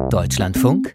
Deutschlandfunk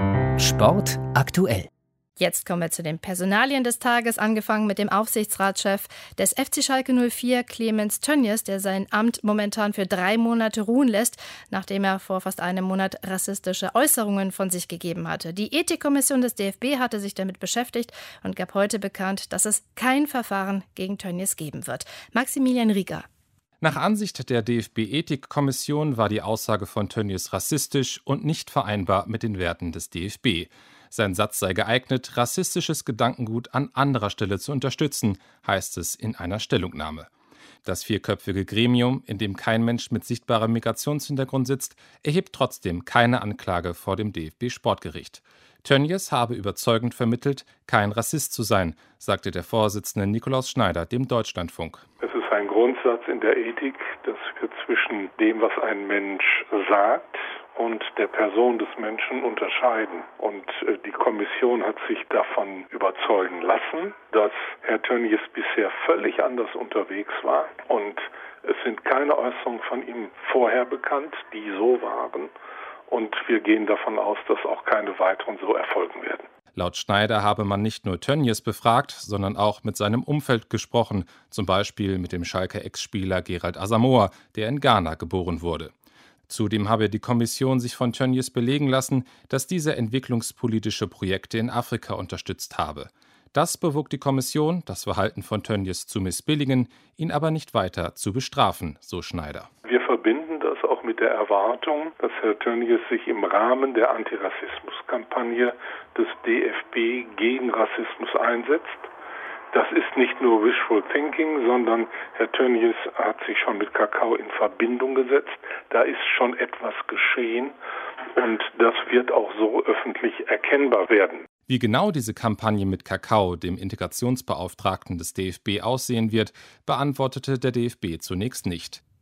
Sport aktuell. Jetzt kommen wir zu den Personalien des Tages, angefangen mit dem Aufsichtsratschef des FC Schalke 04, Clemens Tönjes, der sein Amt momentan für 3 Monate ruhen lässt, nachdem er vor fast einem Monat rassistische Äußerungen von sich gegeben hatte. Die Ethikkommission des DFB hatte sich damit beschäftigt und gab heute bekannt, dass es kein Verfahren gegen Tönjes geben wird. Maximilian Rieger. Nach Ansicht der DFB-Ethikkommission war die Aussage von Tönjes rassistisch und nicht vereinbar mit den Werten des DFB. Sein Satz sei geeignet, rassistisches Gedankengut an anderer Stelle zu unterstützen, heißt es in einer Stellungnahme. Das 4-köpfige Gremium, in dem kein Mensch mit sichtbarem Migrationshintergrund sitzt, erhebt trotzdem keine Anklage vor dem DFB-Sportgericht. Tönjes habe überzeugend vermittelt, kein Rassist zu sein, sagte der Vorsitzende Nikolaus Schneider dem Deutschlandfunk. Es ist ein Grundsatz in der Ethik, dass wir zwischen dem, was ein Mensch sagt, und der Person des Menschen unterscheiden. Und die Kommission hat sich davon überzeugen lassen, dass Herr Tönjes bisher völlig anders unterwegs war. Und es sind keine Äußerungen von ihm vorher bekannt, die so waren. Und wir gehen davon aus, dass auch keine weiteren so erfolgen werden. Laut Schneider habe man nicht nur Tönjes befragt, sondern auch mit seinem Umfeld gesprochen, zum Beispiel mit dem Schalker Ex-Spieler Gerald Asamoah, der in Ghana geboren wurde. Zudem habe die Kommission sich von Tönjes belegen lassen, dass dieser entwicklungspolitische Projekte in Afrika unterstützt habe. Das bewog die Kommission, das Verhalten von Tönjes zu missbilligen, ihn aber nicht weiter zu bestrafen, so Schneider. Wir verbinden das auch mit der Erwartung, dass Herr Tönjes sich im Rahmen der Antirassismuskampagne des DFB gegen Rassismus einsetzt. Das ist nicht nur Wishful Thinking, sondern Herr Tönjes hat sich schon mit Kakao in Verbindung gesetzt. Da ist schon etwas geschehen und das wird auch so öffentlich erkennbar werden. Wie genau diese Kampagne mit Kakao, dem Integrationsbeauftragten des DFB, aussehen wird, beantwortete der DFB zunächst nicht.